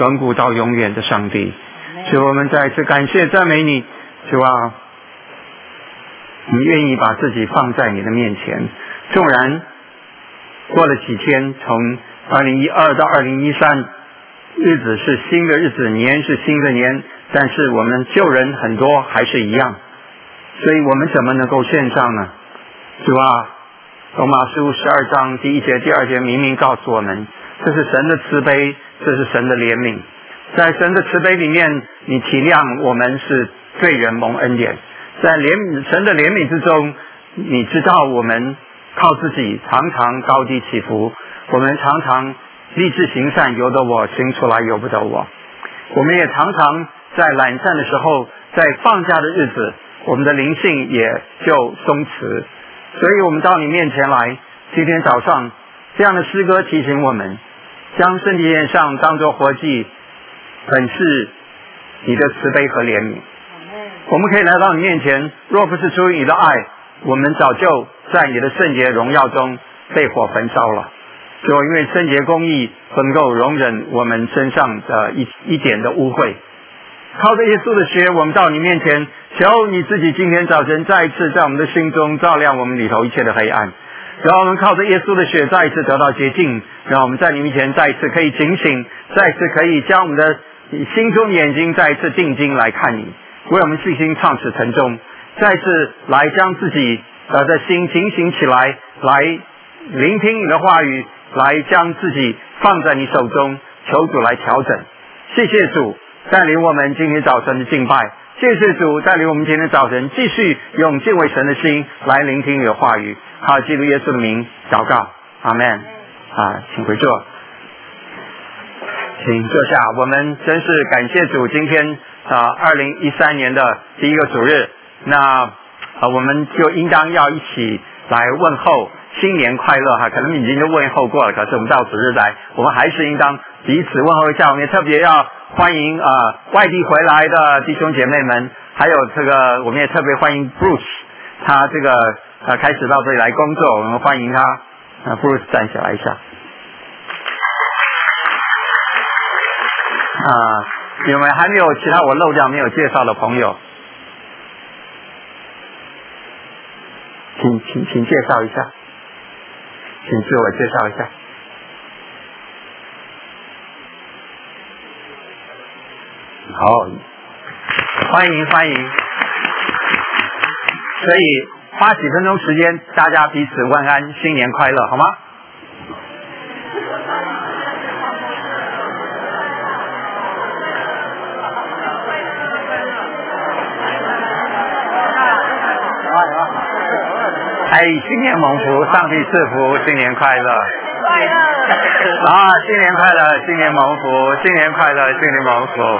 亘古到永远的上帝。主，我们再次感谢赞美你，主啊，我们愿意把自己放在你的面前。纵然过了几天，从2012到2013，日子是新的日子，年是新的年，但是我们旧人很多还是一样，所以我们怎么能够献上呢？主啊，罗马书12章第1节第2节明明告诉我们，这是神的慈悲，这是神的怜悯。在神的慈悲里面，你体谅我们是罪人蒙恩典，在神的怜悯之中，你知道我们靠自己常常高低起伏，我们常常立志行善，由得我行出来由不得我。我们也常常在懒散的时候，在放假的日子，我们的灵性也就松弛。所以我们到你面前来，今天早上这样的诗歌提醒我们，将身体献上当作活祭，本是你的慈悲和怜悯。我们可以来到你面前，若不是出于你的爱，我们早就在你的圣洁荣耀中被火焚烧了。就因为圣洁公义不能够容忍我们身上的一点的污秽，靠着耶稣的血，我们到你面前，求你自己今天早晨再一次在我们的心中照亮我们里头一切的黑暗，让我们靠着耶稣的血再一次得到洁净，让我们在你面前再一次可以警醒，再一次可以将我们的心中的眼睛再一次定睛来看你，为我们信心创始成终，再次来将自己的心警醒起来，来聆听你的话语，来将自己放在你手中，求主来调整。谢谢主带领我们今天早晨的敬拜，谢谢主带领我们今天早晨继续用敬畏神的心来聆听你的话语。好，基督耶稣的名祷告，阿们。请回座，请坐下。我们真是感谢主，今天2013年的第一个主日，那我们就应当要一起来问候新年快乐哈，可能已经就问候过了，可是我们到主日来，我们还是应当彼此问候一下。我们也特别要欢迎外地回来的弟兄姐妹们，还有这个我们也特别欢迎 Bruce， 他这个开始到这里来工作，我们欢迎他。Bruce 站起来一下。有没有还没有其他我漏掉没有介绍的朋友？请介绍一下，请自我介绍一下。好，欢迎。所以花几分钟时间，大家彼此问安，新年快乐，好吗？新年蒙福，上帝赐福，新年快乐！新年快乐，新年蒙福，新年快乐，新年蒙福。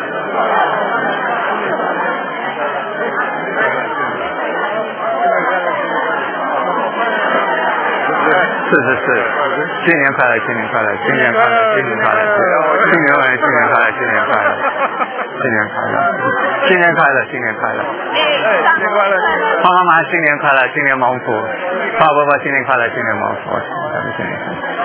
是，新年快乐，新年快乐，新年快乐，新年快乐，新年快乐，新年快乐，新年快乐，新年快乐，新年快乐，新年快乐，新年快乐，爸爸妈妈新年快乐，新年蒙福，爸爸新年快乐，新年蒙福，新年快乐。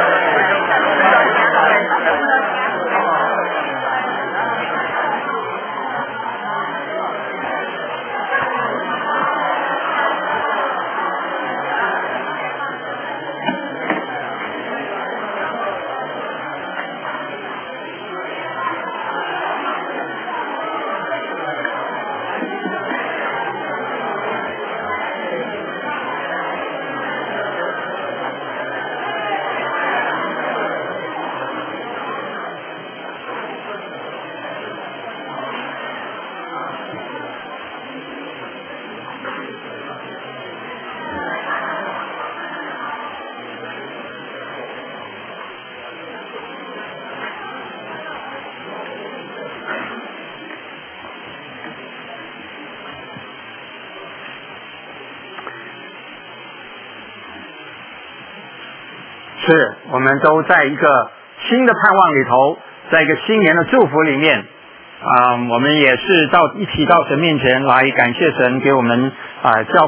是我们都在一个新的盼望里头，在一个新年的祝福里面我们也是一起到神面前来感谢神给我们教会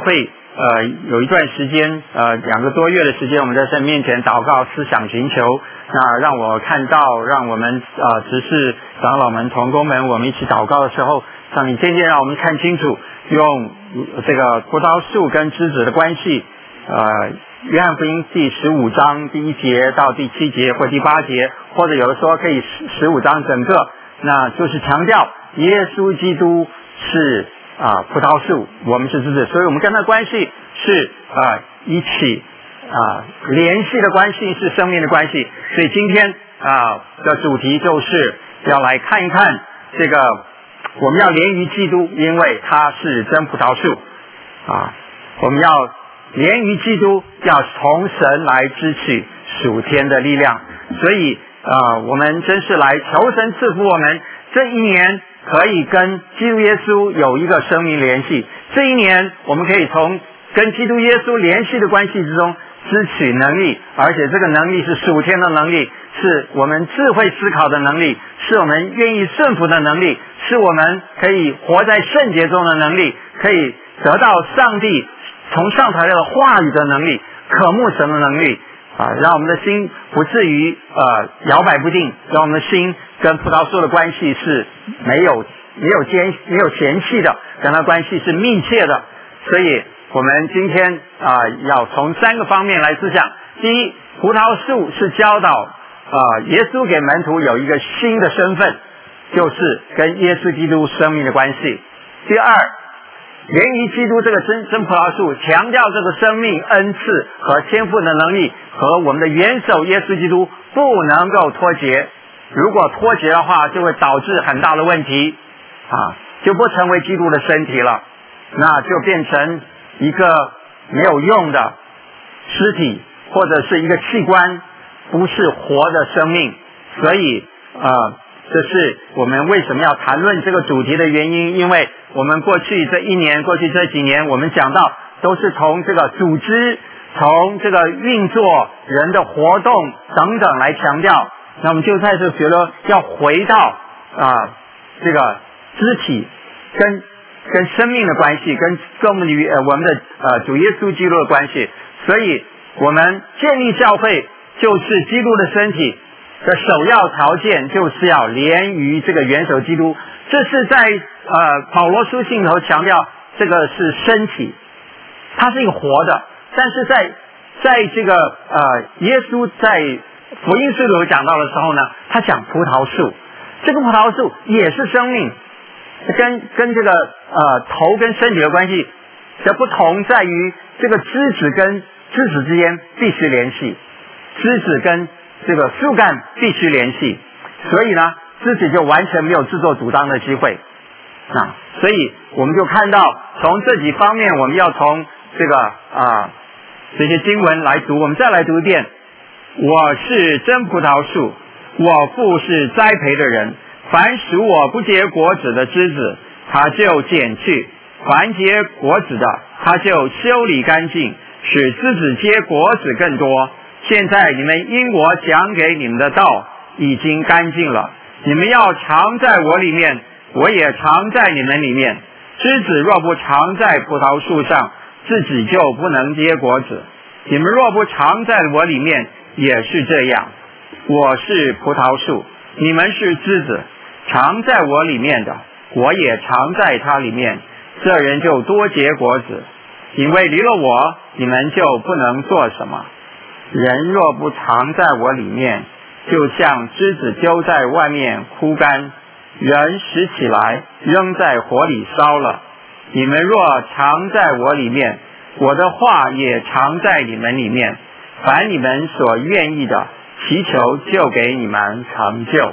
有一段时间2个多月的时间，我们在神面前祷告思想寻求，那让我看到，让我们执事长老们同工们我们一起祷告的时候，上帝渐渐让我们看清楚，用这个葡萄树跟枝子的关系，约翰福音第15章第1节到第7节或第8节，或者有的说可以15章整个，那就是强调耶稣基督是葡萄树，我们是枝子，所以我们跟他的关系是一起联系的关系，是生命的关系。所以今天的主题就是要来看一看这个，我们要连于基督，因为他是真葡萄树我们要连于基督，要从神来支取属天的力量。所以我们真是来求神赐福我们这一年可以跟基督耶稣有一个生命联系，这一年我们可以从跟基督耶稣联系的关系之中支取能力，而且这个能力是属天的能力，是我们智慧思考的能力，是我们愿意顺服的能力，是我们可以活在圣洁中的能力，可以得到上帝从上头来的话语的能力，渴慕神的能力让我们的心不至于摇摆不定，让我们的心跟葡萄树的关系是没有嫌弃的，跟它关系是密切的。所以我们今天要从3个方面来思想。第一，葡萄树是教导耶稣给门徒有一个新的身份，就是跟耶稣基督生命的关系。第二，连于基督这个真葡萄树强调这个生命恩赐和天赋的能力和我们的元首耶稣基督不能够脱节，如果脱节的话就会导致很大的问题就不成为基督的身体了，那就变成一个没有用的尸体，或者是一个器官，不是活的生命。所以这是我们为什么要谈论这个主题的原因，因为我们过去这一年，过去这几年，我们讲到都是从这个组织，从这个运作人的活动等等来强调，那我们就在这觉得要回到这个肢体跟生命的关系，跟我们的主耶稣基督的关系。所以我们建立教会就是基督的身体的首要条件，就是要连于这个元首基督。这是在保罗书信头强调，这个是身体，它是一个活的。但是在这个耶稣在福音书里讲到的时候呢，他讲葡萄树，这个葡萄树也是生命，跟这个头跟身体的关系的不同在于，这个枝子跟枝子之间必须联系，枝子跟这个树干必须联系，所以呢枝子就完全没有自作主张的机会所以我们就看到从这几方面，我们要从这个这些经文来读。我们再来读一遍，我是真葡萄树，我父是栽培的人，凡使我不结果子的枝子他就剪去，凡结果子的他就修理干净，使枝子结果子更多。现在你们因我讲给你们的道已经干净了，你们要常在我里面，我也常在你们里面。枝子若不常在葡萄树上，自己就不能结果子，你们若不常在我里面也是这样。我是葡萄树，你们是枝子，常在我里面的，我也常在他里面，这人就多结果子，因为离了我，你们就不能做什么。人若不常在我里面，就像枝子丢在外面枯干，人拾起来扔在火里烧了。你们若常在我里面，我的话也常在你们里面，凡你们所愿意的，祈求就给你们成就。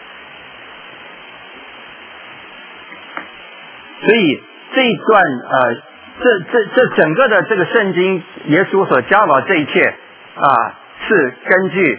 所以这一段这整个的这个圣经，耶稣所教导这一切是根据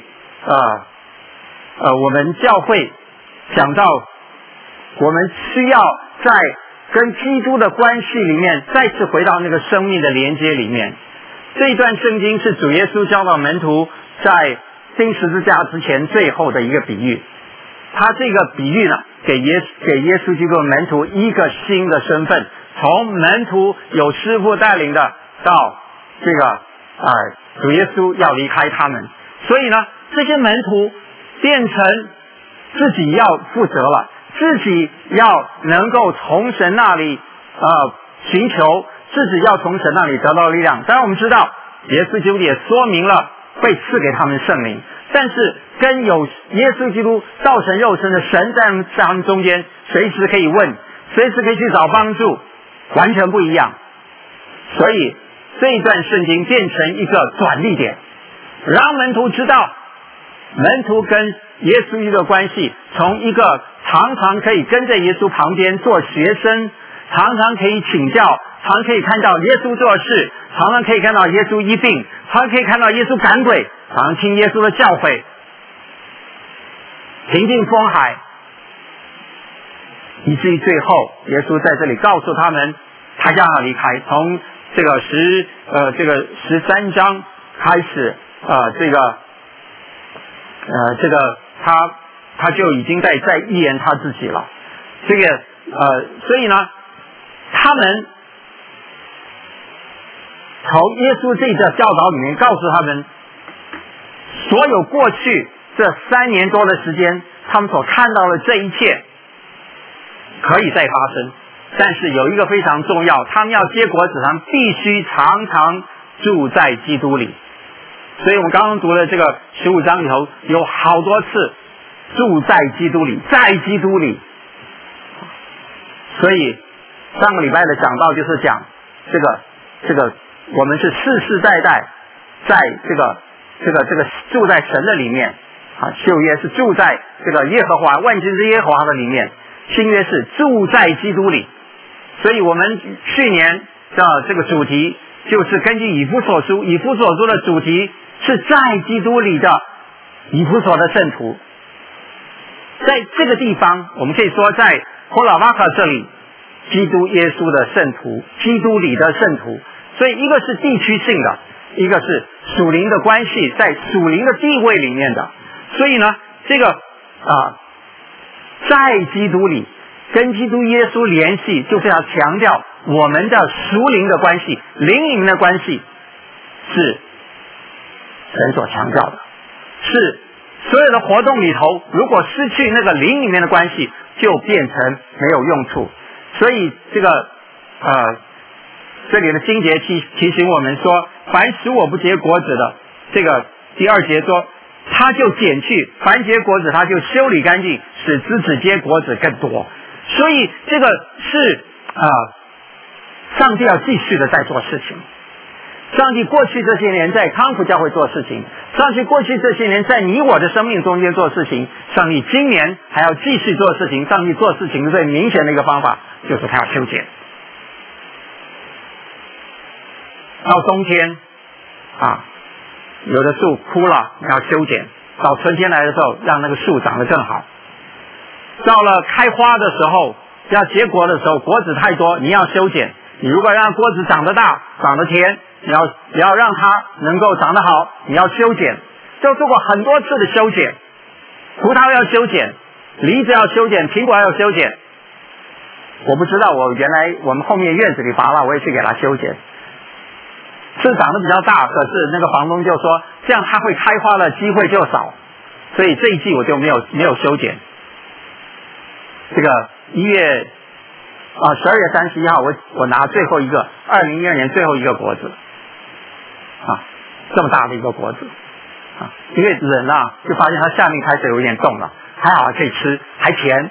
我们教会讲到我们需要在跟基督的关系里面再次回到那个生命的连接里面。这一段圣经是主耶稣教导门徒在钉十字架之前最后的一个比喻。他这个比喻呢，给耶稣基督的门徒一个新的身份，从门徒有师父带领的到这个主耶稣要离开他们，所以呢，这些门徒变成自己要负责了，自己要能够从神那里寻求，自己要从神那里得到力量。当然我们知道耶稣基督也说明了会赐给他们圣灵，但是跟有耶稣基督道成肉身的神在他们中间，随时可以问，随时可以去找帮助，完全不一样。所以这一段圣经变成一个转捩点，让门徒知道门徒跟耶稣基督的关系，从一个常常可以跟在耶稣旁边做学生，常常可以请教，常常可以看到耶稣做事，常常可以看到耶稣医病，常常可以看到耶稣赶鬼，常常听耶稣的教诲，平静风海，以至于最后耶稣在这里告诉他们他将要离开。从这个13章开始，他就已经在预言他自己了。所以呢，他们从耶稣这个教导里面告诉他们，所有过去这3年多的时间，他们所看到的这一切可以再发生，但是有一个非常重要，他们要结果子，他们必须常常住在基督里。所以我们刚刚读了这个15章里头有好多次住在基督里，在基督里。所以上个礼拜的讲道就是讲这个我们是世世代代在这个住在神的里面旧约是住在这个耶和华万军之耶和华的里面，新约是住在基督里。所以我们去年的这个主题就是根据以弗所书的主题是在基督里的以弗所的圣徒。在这个地方我们可以说在霍拉瓦卡这里，基督耶稣的圣徒，基督里的圣徒。所以一个是地区性的，一个是属灵的关系，在属灵的地位里面的。所以呢，这个在基督里跟基督耶稣联系，就是要强调我们的属灵的关系，灵灵的关系是神所强调的，是所有的活动里头，如果失去那个灵里面的关系，就变成没有用处。所以这里的经节提醒我们说，凡使我不结果子的，这个第2节说他就剪去，凡结果子他就修理干净，使枝子结果子更多。所以这个是上帝要继续的在做事情。上帝过去这些年在康福教会做事情，上帝过去这些年在你我的生命中间做事情，上帝今年还要继续做事情。上帝做事情最明显的一个方法就是他要修剪。到冬天有的树枯了要修剪，到春天来的时候让那个树长得更好。到了开花的时候，要结果的时候，果子太多你要修剪。你如果让果子长得大长得甜，你要让它能够长得好，你要修剪。就做过很多次的修剪，葡萄要修剪，梨子要修剪，苹果要修剪。我不知道，我们后面院子里拔了，我也去给它修剪。是长得比较大，可是那个房东就说这样它会开花的机会就少，所以这一季我就没有修剪。这个12月31号我拿最后一个2012年最后一个果子这么大的一个果子因为人就发现它下面开始有一点动了，还好还可以吃，还甜。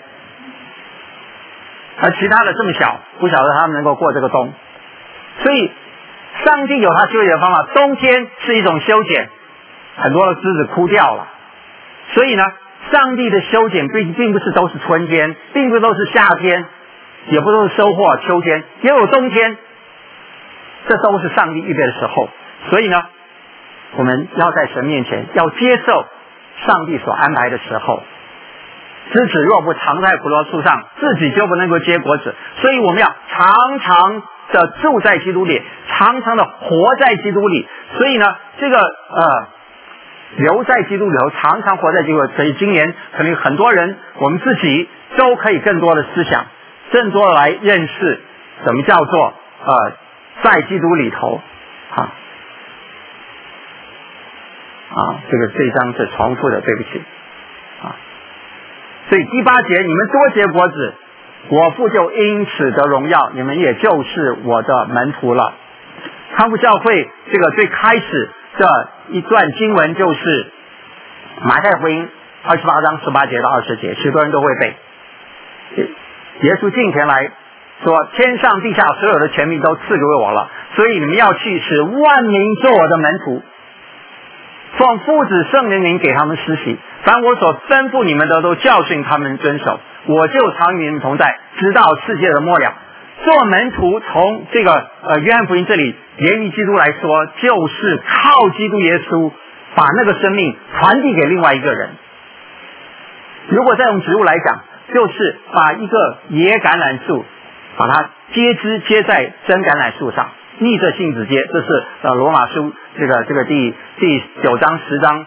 而其他的这么小，不晓得他们能够过这个冬。所以上帝有他修剪的方法，冬天是一种修剪，很多的枝子枯掉了。所以呢，上帝的修剪并不是都是春天，并不都是夏天，也不都是收获秋天，也有冬天，这都是上帝预备的时候。所以呢，我们要在神面前要接受上帝所安排的时候。枝子若不藏在葡萄树上，自己就不能够结果子。所以我们要常常的住在基督里，常常的活在基督里。所以呢，这个留在基督里头，常常活在基督里。所以今年可能很多人，我们自己都可以更多的思想，更多的来认识什么叫做在基督里头这一章是重复的，对不起所以第8节，你们多结果子，我父就因此得荣耀，你们也就是我的门徒了。康复教会这个最开始的一段经文就是马太福音28章18节到20节，许多人都会背。耶稣进前来说，天上地下所有的权柄都赐给我了，所以你们要去使万民做我的门徒，奉父子圣灵名给他们施洗，凡我所吩咐你们的都教训他们遵守，我就常与你们同在，直到世界的末了。做门徒从这个约翰福音这里连于基督来说，就是靠基督耶稣把那个生命传递给另外一个人。如果再用植物来讲，就是把一个野橄榄树把它接枝接在真橄榄树上，逆着性子接，这是罗马书这个第9章10章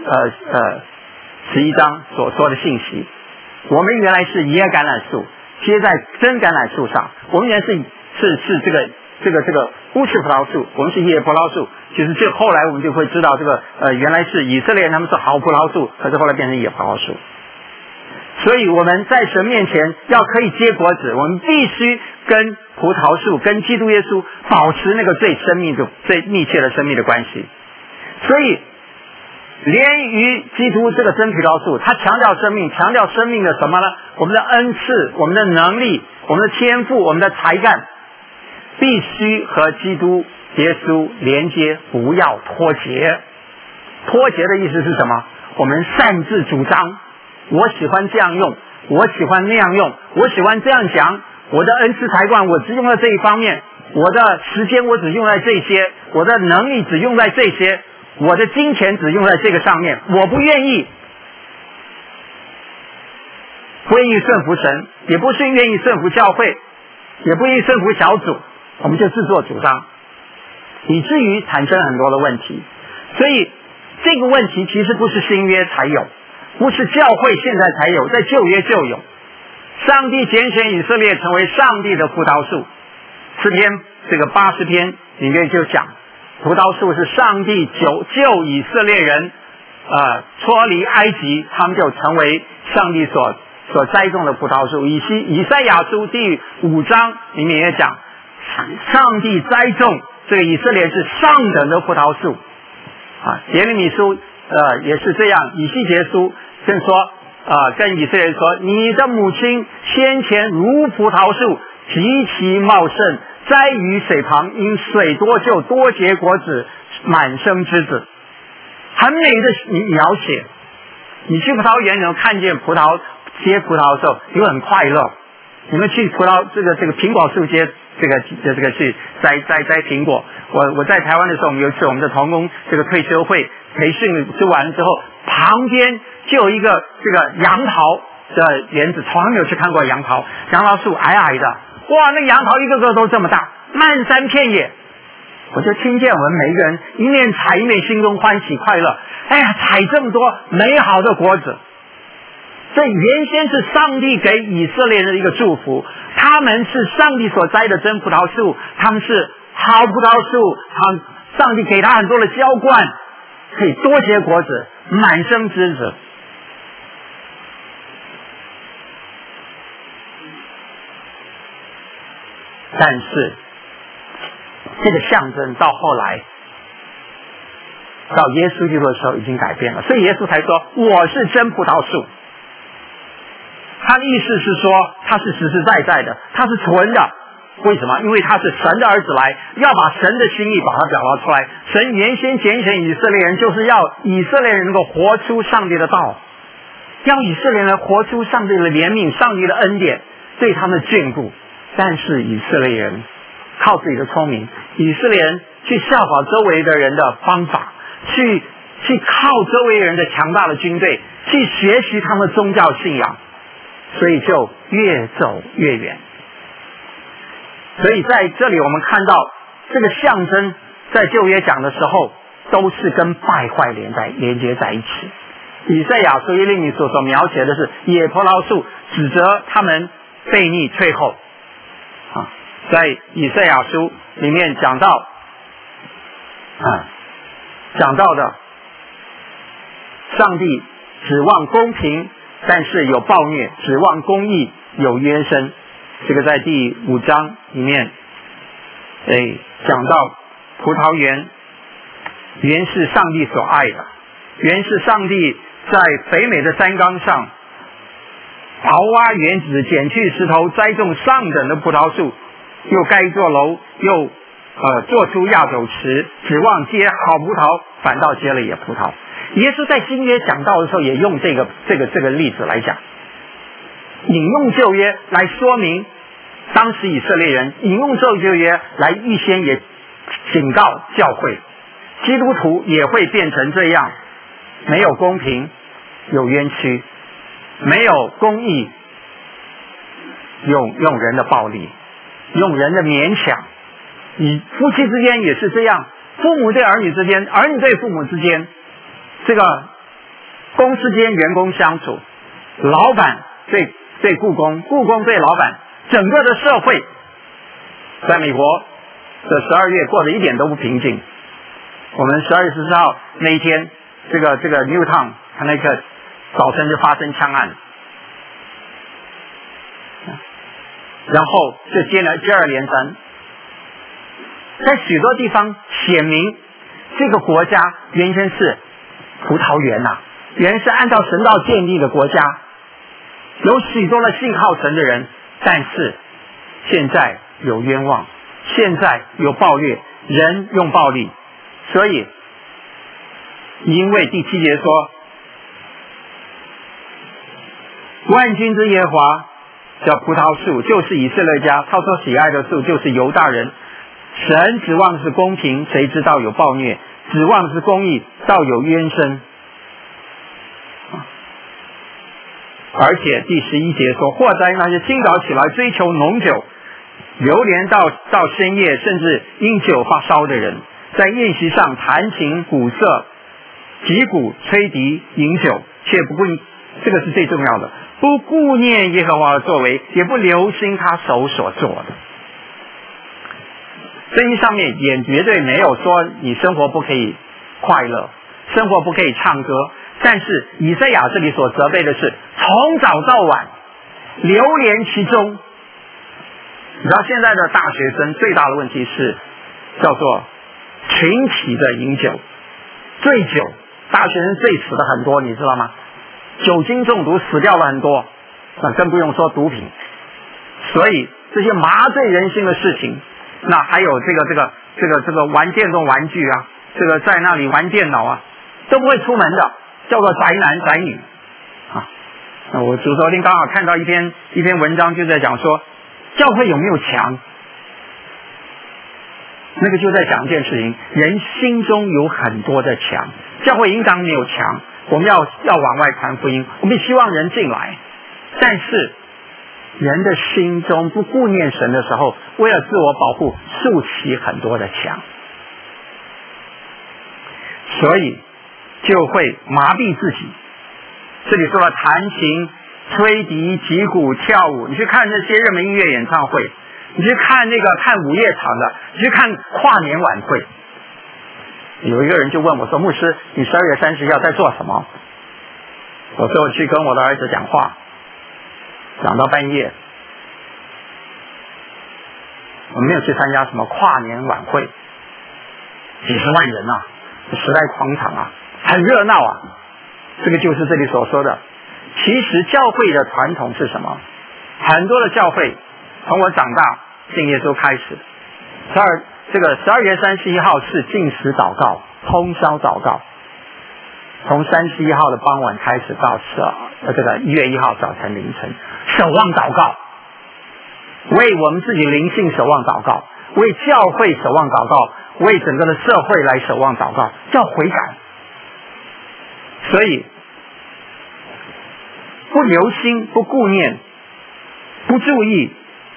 11章所说的信息。我们原来是野橄榄树接在真橄榄树上，我们原来是这个乌刺葡萄树，我们是野葡萄树。其实这后来我们就会知道，这个原来是以色列人他们是好葡萄树，可是后来变成野葡萄树。所以我们在神面前要可以结果子，我们必须跟葡萄树跟基督耶稣保持那个最密切的生命的关系。所以连于基督这个真葡萄树，他强调生命，强调生命的什么呢？我们的恩赐，我们的能力，我们的天赋，我们的才干，必须和基督耶稣连接，不要脱节。脱节的意思是什么？我们擅自主张，我喜欢这样用，我喜欢那样用，我喜欢这样讲，我的恩赐才干我只用在这一方面，我的时间我只用在这些，我的能力只用在这些，我的金钱只用在这个上面，我不愿意顺服神，也不是愿意顺服教会，也不愿意顺服小组，我们就自作主张，以至于产生很多的问题。所以这个问题其实不是新约才有，不是教会现在才有，在旧约就有。上帝拣选以色列成为上帝的葡萄树，诗篇这个80篇里面就讲，葡萄树是上帝救以色列人脱离埃及，他们就成为上帝所栽种的葡萄树。以赛亚书第5章里面也讲，上帝栽种这个以色列是上等的葡萄树耶利米书也是这样，以西结书更说跟以色列说，你的母亲先前如葡萄树极其茂盛，栽于水旁，因水多就多结果子，满生枝子。很美的描写。你去葡萄园然后看见结葡萄的时候，你会很快乐。你们去这个苹果树结这个去摘苹果。我在台湾的时候，我们有一次我们的同工这个退休会培训做完之后，旁边就有一个这个杨桃的园子，从来没有去看过杨桃树矮矮的，哇，那杨桃一个个都这么大，漫山遍野。我就听见我们每一个人一面采一面心中欢喜快乐，哎呀，采这么多美好的果子。这原先是上帝给以色列人的一个祝福，他们是上帝所栽的真葡萄树，他们是好葡萄树，上帝给他很多的浇灌，可以多结果子，满生枝子。但是这个象征到后来到耶稣基督的时候已经改变了，所以耶稣才说我是真葡萄树。他的意思是说他是实实在在的，他是纯的。为什么？因为他是神的儿子来，要把神的心意把它表达出来。神原先拣选以色列人，就是要以色列人能够活出上帝的道，要以色列人活出上帝的怜悯，上帝的恩典对他们的眷顾。但是以色列人靠自己的聪明，以色列人去效法周围的人的方法，去靠周围人的强大的军队，去学习他们的宗教信仰，所以就越走越远。所以在这里我们看到这个象征在旧约讲的时候都是跟败坏连接在一起。以赛亚书耶利米所描写的是野葡萄树，指责他们悖逆退后在以赛亚书里面讲到讲到的上帝指望公平，但是有暴虐，指望公义，有冤声。这个在第5章里面讲到葡萄园原是上帝所爱的，原是上帝在肥美的山冈上刨挖园子，剪去石头，栽种上等的葡萄树，又盖一座楼，又做出压酒池，指望结好葡萄，反倒结了野葡萄。耶稣在新约讲道的时候也用这个例子来讲，引用旧约来说明当时以色列人，引用旧约来预先也警告教会，基督徒也会变成这样，没有公平，有冤屈，没有公义，用人的暴力，用人的勉强。你夫妻之间也是这样，父母对儿女之间，儿女对父母之间，这个公司间员工相处，老板对雇工，雇工对老板，整个的社会在美国的12月过得一点都不平静。我们12月14号那一天，这个 Newtown 他那个早晨就发生枪案，然后就接二连三，在许多地方显明这个国家原先是葡萄园原是按照神道建立的国家，有许多的信靠神的人，但是现在有冤枉，现在有暴虐，人用暴力。所以因为第7节说，万军之耶和华叫葡萄树，就是以色列家，他所喜爱的树就是犹大人。神指望是公平，谁知道有暴虐；指望是公义，倒有冤声。而且第11节说，祸哉那些清早起来追求浓酒，流连到深夜，甚至因酒发烧的人，在宴席上弹琴鼓瑟，击鼓吹笛饮酒，却不顾，这个是最重要的，不顾念耶和华的作为，也不留心他手所做的。圣经上面也绝对没有说你生活不可以快乐，生活不可以唱歌，但是以赛亚这里所责备的是从早到晚流连其中。你知道现在的大学生最大的问题是叫做群体的饮酒，醉酒，大学生醉死的很多，你知道吗？酒精中毒死掉了很多，那更不用说毒品。所以这些麻醉人心的事情，那还有这个玩电动玩具这个在那里玩电脑都不会出门的，叫做宅男宅女我昨天刚好看到一篇文章，就在讲说教会有没有墙，那个就在讲一件事情，人心中有很多的墙，教会应当没有墙，我们要往外传福音，我们希望人进来，但是人的心中不顾念神的时候，为了自我保护竖起很多的墙，所以就会麻痹自己。这里说了弹琴吹笛击鼓跳舞，你去看那些热门音乐演唱会，你去看看午夜场的，你去看跨年晚会。有一个人就问我说，牧师，你12月30要在做什么？我说我去跟我的儿子讲话，讲到半夜。我没有去参加什么跨年晚会，几十万人时代广场很热闹这个就是这里所说的。其实教会的传统是什么？很多的教会从我长大信耶稣开始，12月31号是禁食祷告，通宵祷告，从31号的傍晚开始到1月1号早晨凌晨，守望祷告，为我们自己灵性守望祷告，为教会守望祷告，为整个的社会来守望祷告，叫悔改。所以不留心，不顾念，不注意，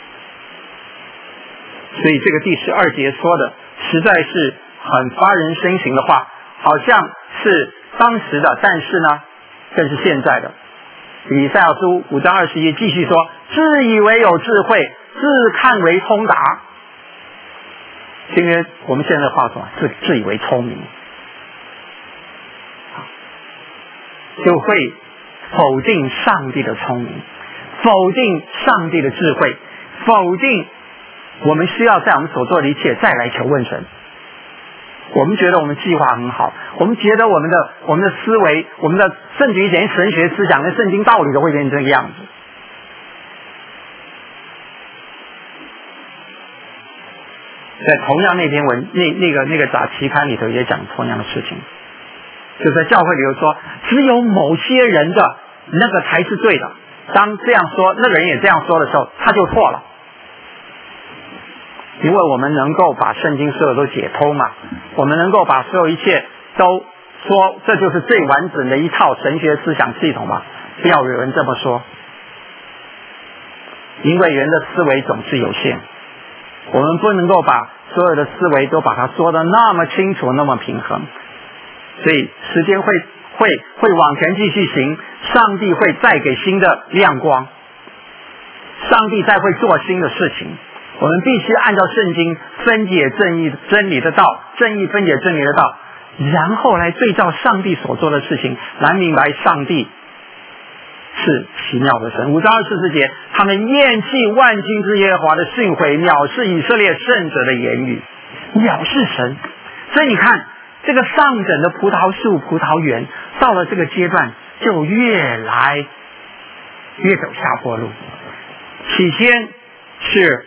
所以这个第12节说的实在是很发人深省的话，好像是当时的，但是呢更是现在的。以赛亚书5章21继续说，自以为有智慧，自看为通达。 因为我们现在的话说自以为聪明，就会否定上帝的聪明，否定上帝的智慧，否定我们需要在我们所做的一切再来求问神。我们觉得我们计划很好，我们觉得我们的思维，我们的甚至于连神学思想跟圣经道理都会变成这个样子。在同样那篇文那个杂期刊里头也讲同样的事情，就在教会里头说，只有某些人的那个才是对的，当这样说那个人也这样说的时候，他就错了。因为我们能够把圣经所有都解通嘛，我们能够把所有一切都说这就是最完整的一套神学思想系统嘛，不要有人这么说，因为人的思维总是有限，我们不能够把所有的思维都把它说得那么清楚那么平衡，所以时间会往前继续行，上帝会再给新的亮光，上帝再会做新的事情。我们必须按照圣经分解真理的道，正义分解真理的道，然后来对照上帝所做的事情，来明白上帝是奇妙的神。5章24节，他们厌弃万军之耶和华的训诲，藐视以色列圣者的言语，藐视神。所以你看，这个上等的葡萄树、葡萄园，到了这个阶段，就越来越走下坡路。起先是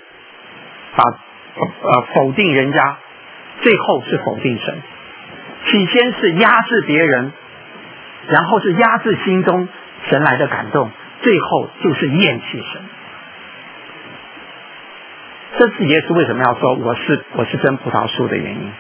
否定人家，最后是否定神。起先是压制别人，然后是压制心中神来的感动，最后就是厌弃神。这是耶稣为什么要说我是真葡萄树的原因。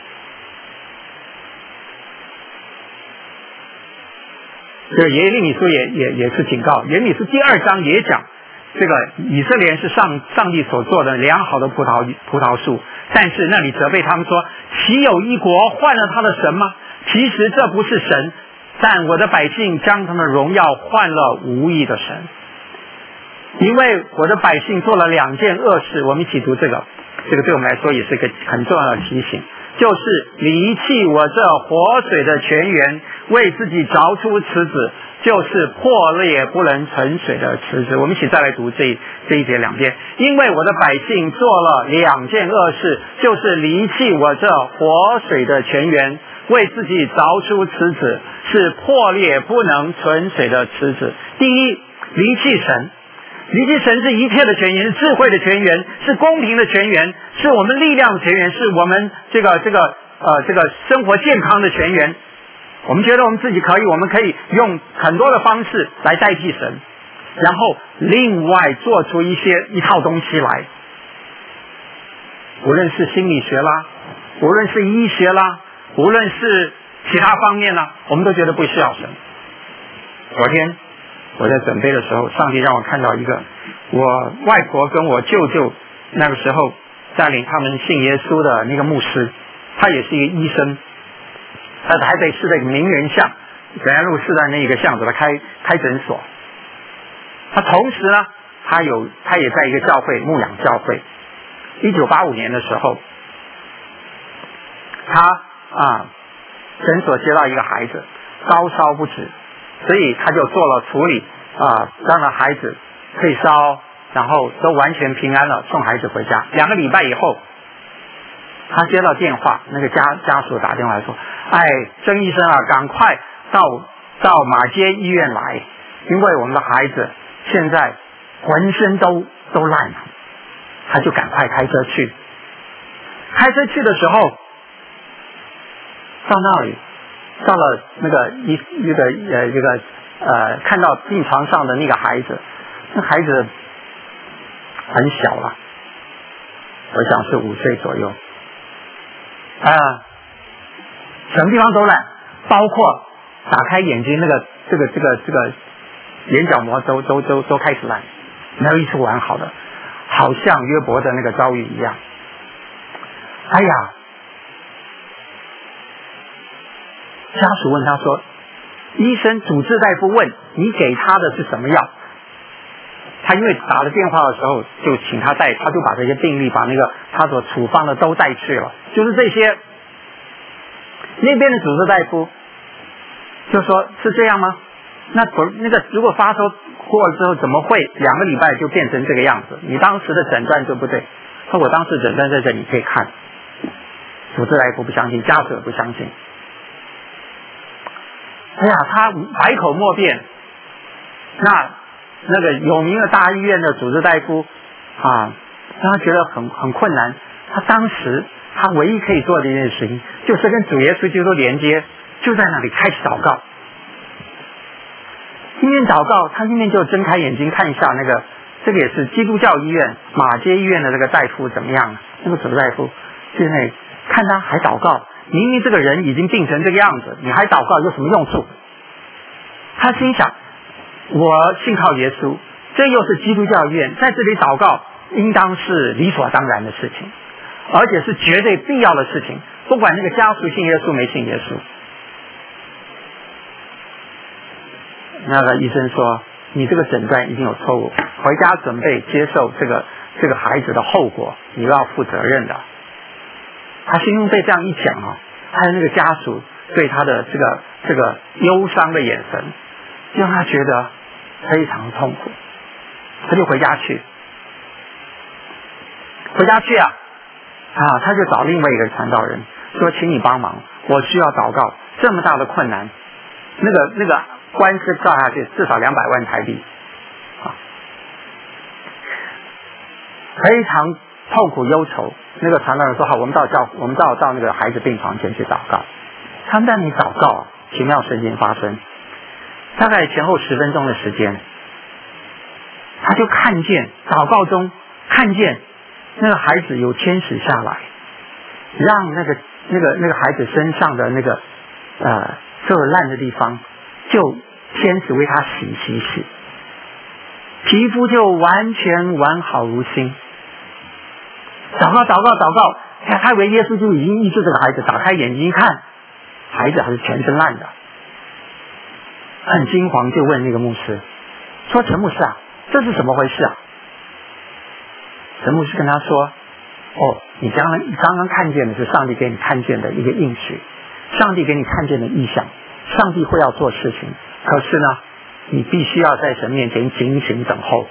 这耶利米书也是警告，耶利米书第2章也讲，这个以色列人是上帝所做的良好的葡萄树，但是那里责备他们说，岂有一国换了他的神吗？其实这不是神，但我的百姓将他们的荣耀换了无义的神。因为我的百姓做了2件恶事，我们一起读这个对我们来说也是一个很重要的提醒，就是离弃我这活水的泉源，为自己凿出池子，就是破裂不能存水的池子。我们一起再来读这一节2遍。因为我的百姓做了2件恶事，就是离弃我这活水的泉源，为自己凿出池子，是破裂不能存水的池子。第一，离弃神。离弃神是一切的泉源，是智慧的泉源，是公平的泉源，是我们力量的泉源，是我们这个生活健康的泉源。我们觉得我们自己可以，我们可以用很多的方式来代替神，然后另外做出一套东西来，无论是心理学啦，无论是医学啦，无论是其他方面啦，我们都觉得不需要神。昨天我在准备的时候，上帝让我看到一个我外婆跟我舅舅那个时候带领他们信耶稣的那个牧师，他也是一个医生，在台北市的名人巷北安路4段那个巷子开诊所。他同时呢，他也在一个教会牧养教会。1985年的时候，他诊所接到一个孩子高烧不止，所以他就做了处理，让了孩子退烧，然后都完全平安了，送孩子回家。2个礼拜以后，他接到电话，那个家属打电话来说，曾医生啊，赶快到马街医院来，因为我们的孩子现在浑身都烂了。他就赶快开车去的时候，到那里，到了那个看到病床上的那个孩子，那孩子很小了，我想是5岁左右，什么地方都烂，包括打开眼睛这个眼角膜都开始烂，没有一处完好的，好像约伯的那个遭遇一样。家属问他说，医生主治大夫问你给他的是什么药？他他因为打了电话的时候就请他带，他就把这些病历把那个他所处方的都带去了，就是这些。那边的主治大夫就说是这样吗？那个如果发烧过了之后怎么会2个礼拜就变成这个样子？你当时的诊断对不对？说我当时诊断在这里可以看。主治大夫不相信，家属也不相信。哎呀，他百口莫辩。那个有名的大医院的主治大夫啊，让他觉得很困难。他当时他唯一可以做的一件事情，就是跟主耶稣基督连接，就在那里开始祷告。一面祷告，他一面就睁开眼睛看一下那个，这个也是基督教医院马街医院的这个大夫怎么样？那个主治大夫就那看他还祷告，明明这个人已经病成这个样子，你还祷告有什么用处？他心想，我信靠耶稣，这又是基督教医院，在这里祷告应当是理所当然的事情，而且是绝对必要的事情，不管那个家属信耶稣没信耶稣。那个医生说，你这个诊断已经有错误，回家准备接受这个孩子的后果，你要负责任的。他心中被这样一讲啊，还有那个家属对他的这个忧伤的眼神，让他觉得非常痛苦。他就回家去啊，他就找另外一个传道人说，请你帮忙，我需要祷告，这么大的困难，那个官司告下去至少200万台币啊，非常痛苦忧愁。那个传道人说好，我们到那个孩子病床前去祷告。他们在那里祷告，奇妙事情发生，大概前后10分钟的时间，他就看见祷告中看见那个孩子有天使下来，让那个孩子身上的那个这烂的地方，就天使为他洗，皮肤就完全完好如新。祷告，他以为耶稣就已经医治这个孩子，打开眼睛一看，孩子还是全身烂的，很惊慌，就问那个牧师说，陈牧师啊，这是怎么回事啊？陈牧师跟他说，你刚刚看见的是上帝给你看见的一个应许，上帝给你看见的意象，上帝会要做事情，可是呢，你必须要在神面前警醒等候，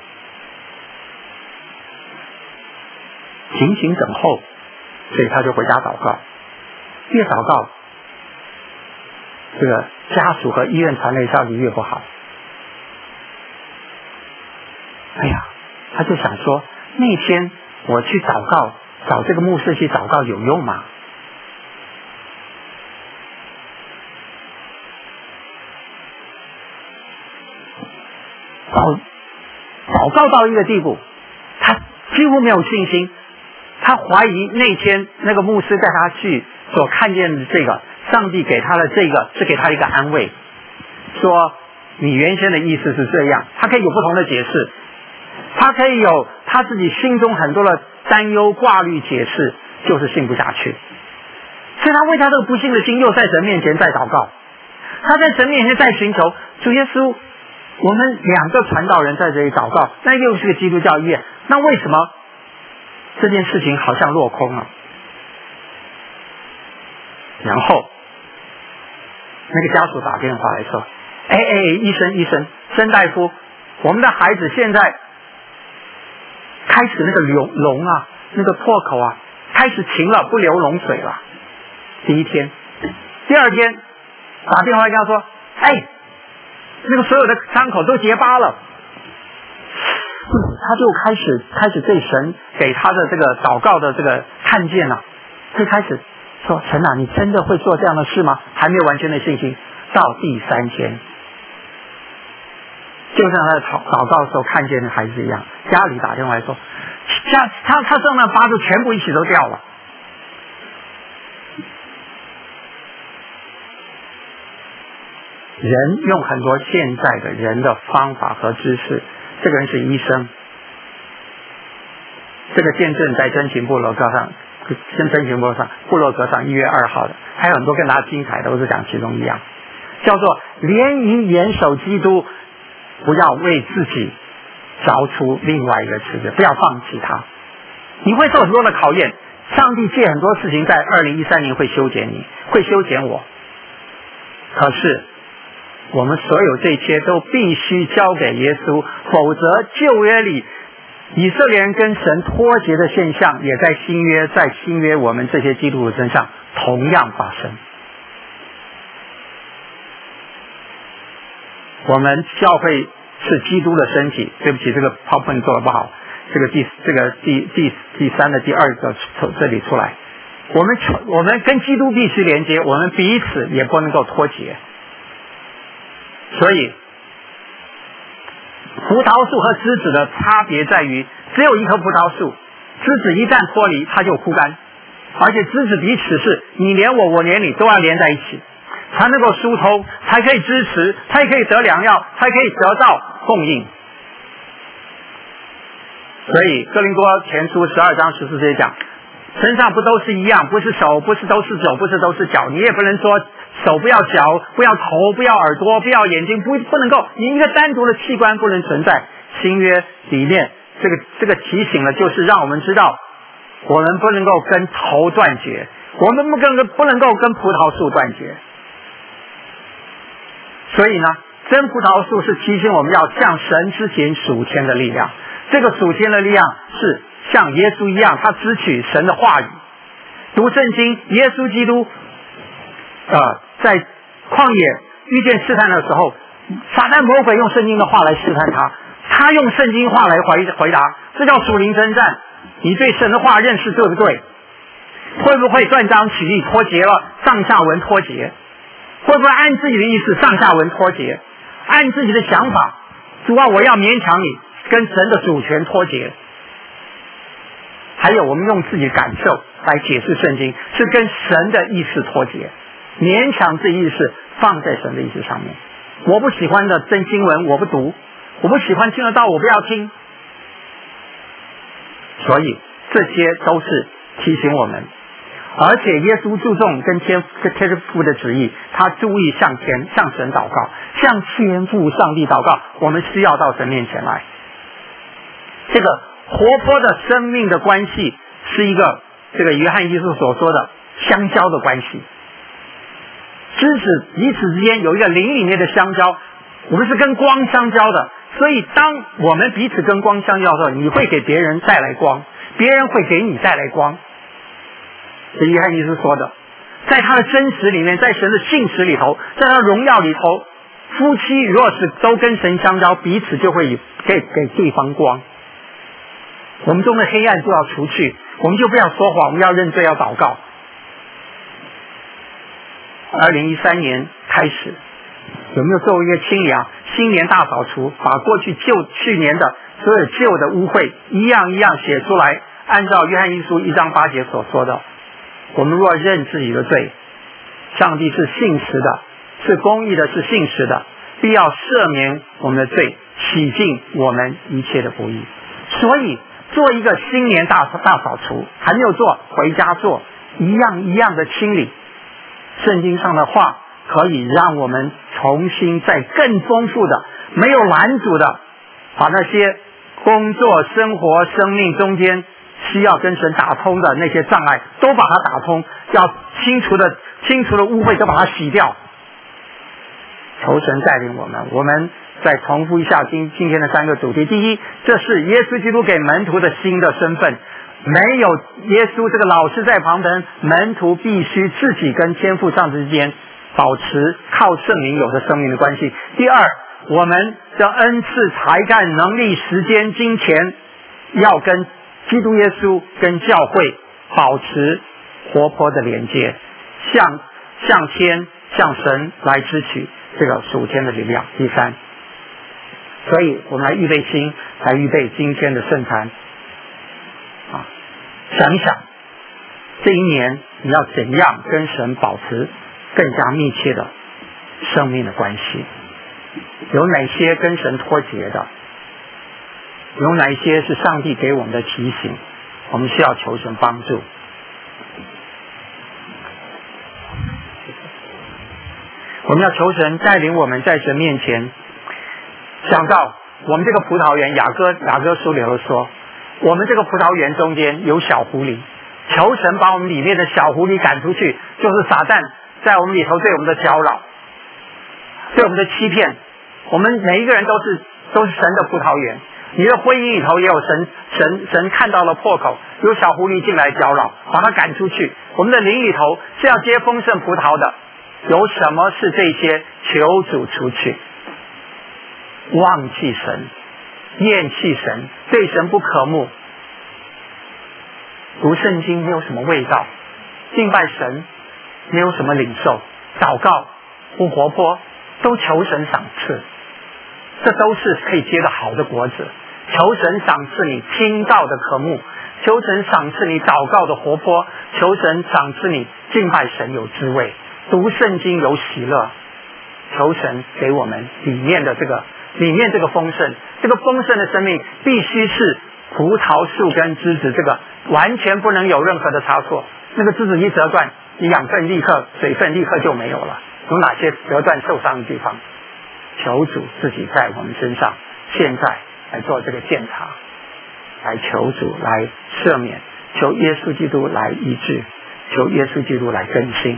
所以他就回家祷告，越祷告，这个家属和医院传来消息越不好。哎呀，他就想说，那天我去祷告，找这个牧师去祷告有用吗？祷告到一个地步，他几乎没有信心，他怀疑那天那个牧师带他去所看见的这个，上帝给他的这个是给他一个安慰，说你原先的意思是这样，他可以有不同的解释，他可以有他自己心中很多的担忧挂虑解释，就是信不下去，所以他为他这个不信的心又在神面前再祷告，他在神面前再寻求主耶稣，我们2个传道人在这里祷告，那又是个基督教医院，那为什么这件事情好像落空了？然后那个家属打电话来说，医生，曾大夫，我们的孩子现在开始那个脓啊，那个破口啊，开始停了，不流脓水了。第一天，第二天打电话跟他说，那个所有的伤口都结疤了。他就开始对神给他的这个祷告的这个看见了，就开始说，神啊，你真的会做这样的事吗？还没有完全的信心。到第3天，就像他祷告的时候看见的孩子一样，家里打电话来说，他身上的疤就全部一起都掉了。人用很多现在的人的方法和知识，这个人是医生，这个见证在真情部落格上1月2号的，还有很多更加精彩的，我只讲其中一样，叫做连营严守基督，不要为自己找出另外一个次序，不要放弃它。你会受很多的考验，上帝借很多事情在2013年会修剪你，会修剪我。可是我们所有这一切都必须交给耶稣，否则旧约里以色列人跟神脱节的现象，也在新约我们这些基督徒身上同样发生。我们教会是基督的身体，对不起，这个 PowerPoint 做得不好，这个第三的第二个从这里出来。我们跟基督必须连接，我们彼此也不能够脱节。所以葡萄树和枝子的差别在于，只有一棵葡萄树，枝子一旦脱离它就枯干，而且枝子彼此是你连我我连你都要连在一起，才能够疏通，才可以支持，才可以得良药，才可以得到供应。所以哥林多前书12章14节讲，身上不都是一样，不是手，不是都是手，不是都是脚，你也不能说手不要脚，不要头，不要耳朵，不要眼睛，不能够，你一个单独的器官不能存在。新约里面这个提醒了，就是让我们知道，我们不能够跟头断绝，我们不能够跟葡萄树断绝。所以呢，真葡萄树是提醒我们要向神之前属天的力量，这个属天的力量是像耶稣一样，他支取神的话语，读圣经。耶稣基督在旷野遇见试探的时候，撒旦魔鬼用圣经的话来试探他，他用圣经话来回答，这叫属灵征战。你对神的话认识对不对？会不会断章取义脱节了，上下文脱节？会不会按自己的意思上下文脱节？按自己的想法，主啊，我要勉强你，跟神的主权脱节。还有我们用自己的感受来解释圣经，是跟神的意思脱节，勉强自己意思放在神的意思上面。我不喜欢的真经文我不读，我不喜欢听得到我不要听。所以这些都是提醒我们，而且耶稣注重跟天父的旨意，他注意向神祷告，向天父上帝祷告，我们需要到神面前来。这个活泼的生命的关系是一个这个约翰一书所说的相交的关系，枝子彼此之间有一个灵里面的相交，我们是跟光相交的。所以当我们彼此跟光相交的时候，你会给别人带来光，别人会给你带来光。这约翰一书说的，在他的真实里面，在神的信实里头，在他的荣耀里头，夫妻若是都跟神相交，彼此就会给对方光。我们中的黑暗就要除去，我们就不要说谎，我们要认罪，要祷告。2013年开始，有没有作为一个清理新年大扫除，把过去去年的所有旧的污秽一样一样写出来，按照约翰一书1章8节所说的，我们若认自己的罪，上帝是信实的，是公义的，是信实的，必要赦免我们的罪，洗净我们一切的不义。所以做一个新年大扫除，还没有做，回家做一样一样的清理。圣经上的话可以让我们重新再更丰富的，没有拦阻的，把那些工作、生活、生命中间需要跟神打通的那些障碍都把它打通，要清除的污秽都把它洗掉。求神带领我们。我们再重复一下今天的3个主题。第一，这是耶稣基督给门徒的新的身份，没有耶稣这个老师在旁边，门徒必须自己跟天父上帝之间保持靠圣灵有的生命的关系。第二，我们的恩赐、才干、能力、时间、金钱要跟基督耶稣跟教会保持活泼的连接，向天向神来支取这个属天的力量。第三，所以我们来预备心，来预备今天的圣餐想一想这一年你要怎样跟神保持更加密切的生命的关系，有哪些跟神脱节的，有哪些是上帝给我们的提醒，我们需要求神帮助。我们要求神带领我们在神面前想到我们这个葡萄园，雅各书里头说，我们这个葡萄园中间有小狐狸，求神把我们里面的小狐狸赶出去，就是撒旦在我们里头对我们的搅扰，对我们的欺骗。我们每一个人都是神的葡萄园，你的婚姻里头也有神看到了破口，有小狐狸进来搅扰，把它赶出去。我们的灵里头是要结丰盛葡萄的，有什么是这些？求主除去。忘记神，厌弃神，对神不可慕，读圣经没有什么味道，敬拜神没有什么领受，祷告不活泼，都求神赏赐，这都是可以结得好的果子。求神赏赐你听到的渴慕，求神赏赐你祷告的活泼，求神赏赐你敬拜神有滋味，读圣经有喜乐。求神给我们里面这个丰盛，这个丰盛的生命必须是葡萄树跟枝子，这个完全不能有任何的差错。那个枝子一折断，你养分立刻水分立刻就没有了。有哪些折断受伤的地方？求主自己在我们身上现在来做这个检查，来求主来赦免，求耶稣基督来医治，求耶稣基督来更新。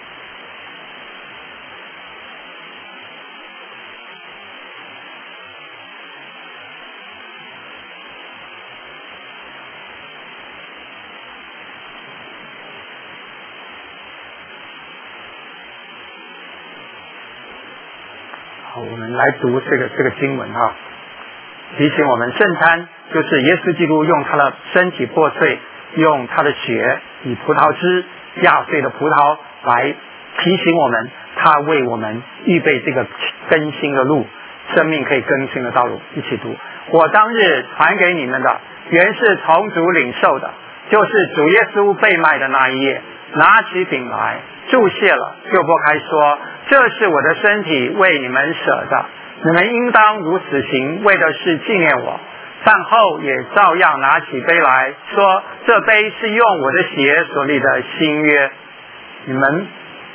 我们来读这个经文啊，提醒我们圣餐就是耶稣基督用他的身体破碎，用他的血以葡萄汁压碎的葡萄来提醒我们，他为我们预备这个更新的路，生命可以更新的道路。一起读：我当日传给你们的，原是从主领受的，就是主耶稣被卖的那一夜，拿起饼来注谢了，就拨开说，这是我的身体，为你们舍的，你们应当如此行，为的是纪念我。饭后也照样拿起杯来说，这杯是用我的血所立的新约，你们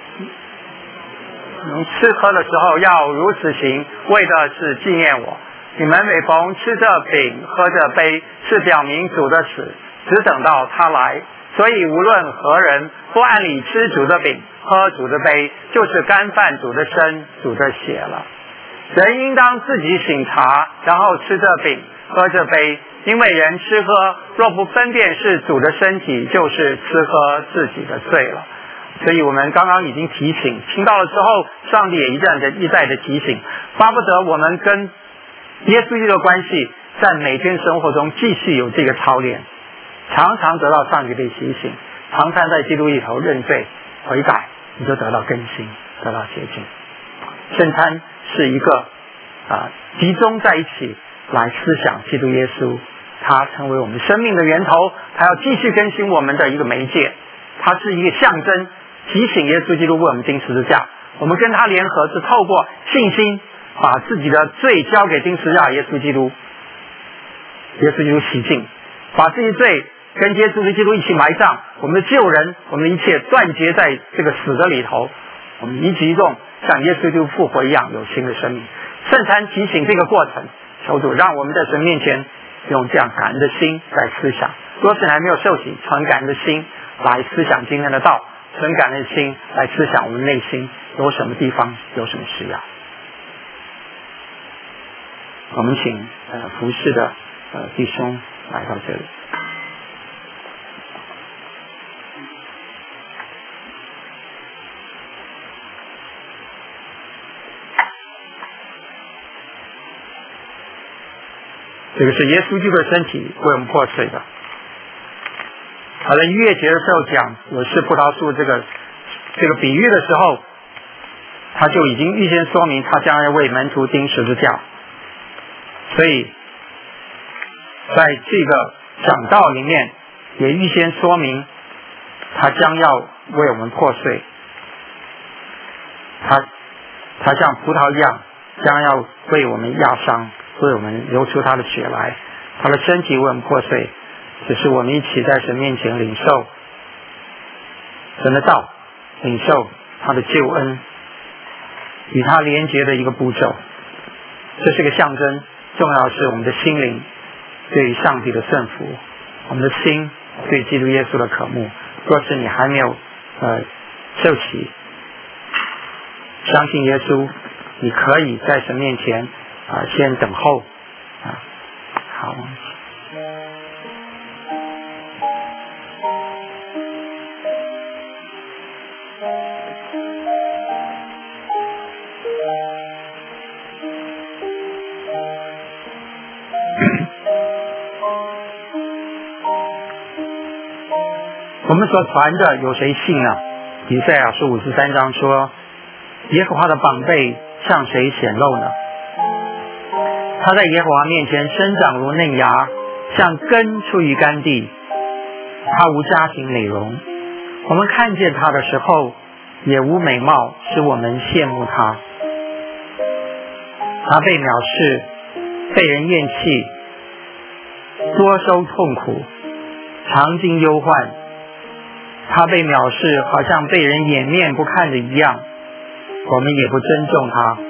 吃喝的时候要如此行，为的是纪念我。你们每逢吃这饼喝这杯，是表明主的死，只等到他来。所以无论何人不按理吃主的饼喝主的杯，就是干犯主的身主的血了。人应当自己省察，然后吃这饼喝这杯，因为人吃喝若不分辨是主的身体，就是吃喝自己的罪了。所以我们刚刚已经提醒，听到了之后，上帝也一再的提醒，巴不得我们跟耶稣基督的关系在每天生活中继续有这个操练，常常得到上帝的提醒，常常在基督里头认罪悔改，你就得到更新，得到洁净。圣餐是一个集中在一起来思想基督耶稣，他成为我们生命的源头，他要继续更新我们的一个媒介，它是一个象征，提醒耶稣基督为我们钉十字架，我们跟他联合是透过信心把自己的罪交给钉十字架耶稣基督，耶稣基督洗净，把这些罪跟耶稣基督一起埋葬，我们的救人，我们的一切断绝在这个死的里头，我们一举一动像耶稣基督复活一样有新的生命。圣餐提醒这个过程，求主让我们在神面前用这样感恩的心来思想，若是还没有受洗，存感恩的心来思想今天的道，存感恩的心来思想我们内心有什么地方有什么需要。我们请服侍的弟兄来到这里。这个是耶稣基督的身体为我们破碎的。他在逾越节的时候讲我是葡萄树这个比喻的时候，他就已经预先说明他将要为门徒钉十字架，所以在这个讲道里面也预先说明他将要为我们破碎，他像葡萄一样将要为我们压伤，为我们流出他的血来，他的身体为我们破碎，只是我们一起在神面前领受神的道，领受他的救恩，与他连结的一个步骤。这是个象征， 重要是我们的心灵对上帝的顺服，我们的心对基督耶稣的渴慕。若是你还没有受洗相信耶稣，你可以在神面前先等候好。我们所传的有谁信呢？以赛亚书53章说，耶和华的膀臂向谁显露呢？他在耶和华面前生长如嫩芽，像根出于干地，他无家庭美容。我们看见他的时候也无美貌，使我们羡慕他。他被藐视，被人厌弃，多受痛苦，常经忧患。他被藐视，好像被人掩面不看的一样，我们也不尊重他。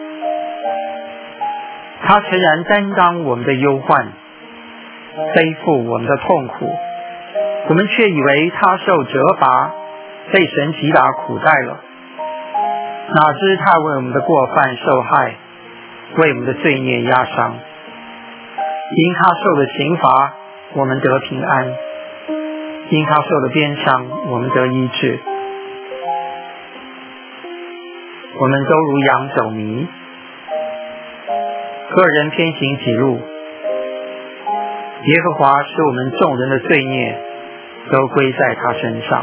他诚然担当我们的忧患，背负我们的痛苦，我们却以为他受责罚，被神击打苦待了。哪知他为我们的过犯受害，为我们的罪孽压伤。因他受的刑罚，我们得平安；因他受的鞭伤，我们得医治。我们都如羊走迷，个人偏行己路。耶和华使我们众人的罪孽都归在他身上。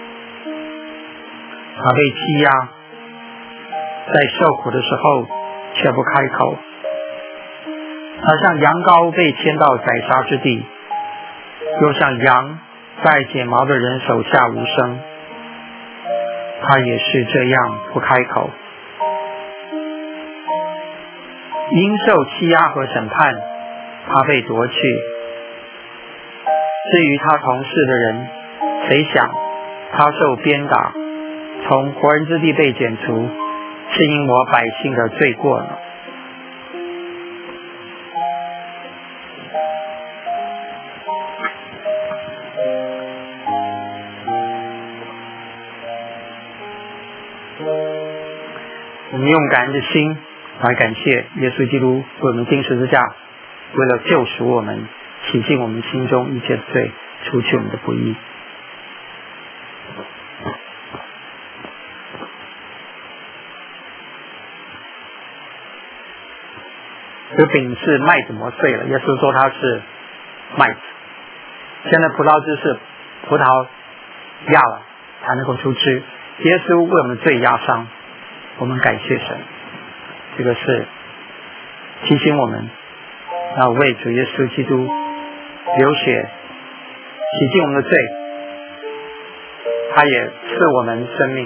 他被欺压，在受苦的时候却不开口。他像羊羔被牵到宰杀之地，又像羊在剪毛的人手下无声。他也是这样不开口。因受欺压和审判，他被夺去。至于他同事的人，谁想他受鞭打，从活人之地被剪除，是因我百姓的罪过呢？我们用感恩的心来感谢耶稣基督为我们钉十字架，为了救赎我们，洗净我们心中一切的罪，除去我们的不义。这饼是麦子磨碎了，耶稣说它是麦子。现在葡萄汁是葡萄压了才能够出汁。耶稣为我们的罪压伤，我们感谢神。这个是提醒我们要为主耶稣基督流血洗净我们的罪，他也赐我们生命。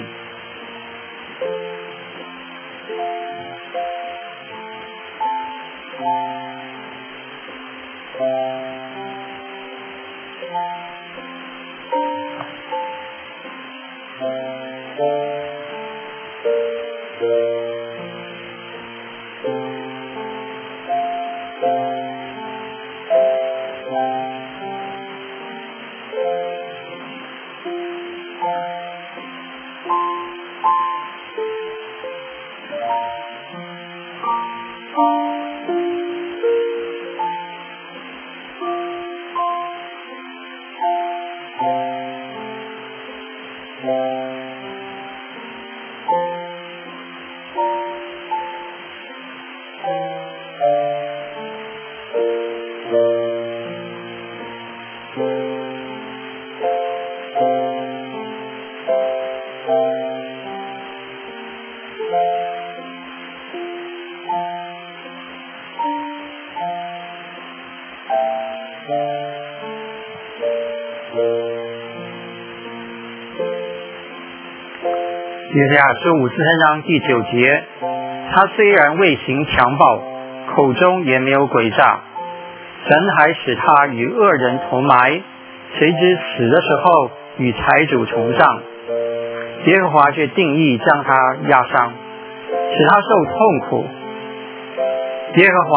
以赛亚书53章第9节，他虽然未行强暴，口中也没有诡诈，神还使他与恶人同埋，谁知死的时候与财主同葬。耶和华却定义将他压伤，使他受痛苦。耶和华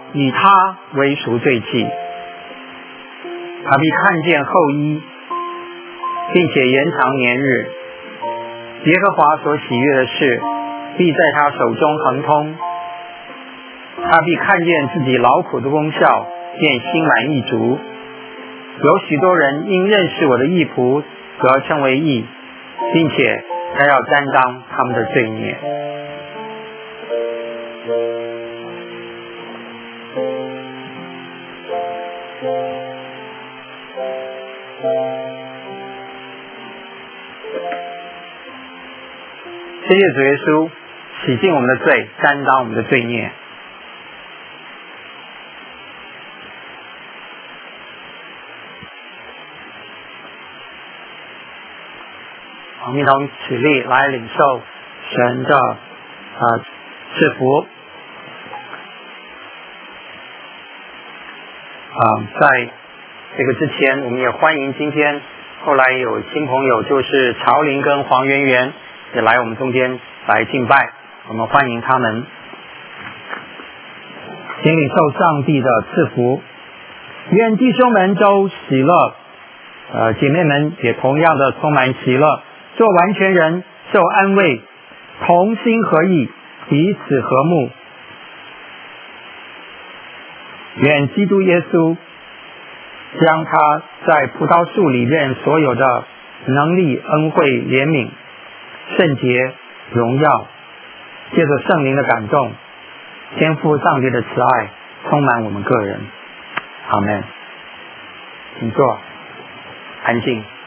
以他为赎罪祭。他必看见后裔，并且延长年日。耶和华所喜悦的事，必在他手中亨通。他必看见自己劳苦的功效，便心满意足。有许多人因认识我的义仆，得称为义，并且他要担当他们的罪孽。谢谢主耶稣洗净我们的罪，担当我们的罪孽。我们一同起立来领受神的赐福。在这个之前，我们也欢迎今天后来有新朋友，就是曹林跟黄圆圆也来我们中间来敬拜，我们欢迎他们。请领受上帝的赐福，愿弟兄们都喜乐，姐妹们也同样的充满喜乐，做完全人，受安慰，同心合意，彼此和睦。愿基督耶稣将他在葡萄树里面所有的能力、恩惠、怜悯、圣洁、荣耀，借着圣灵的感动，天父上帝的慈爱充满我们个人。阿们。请坐，安静。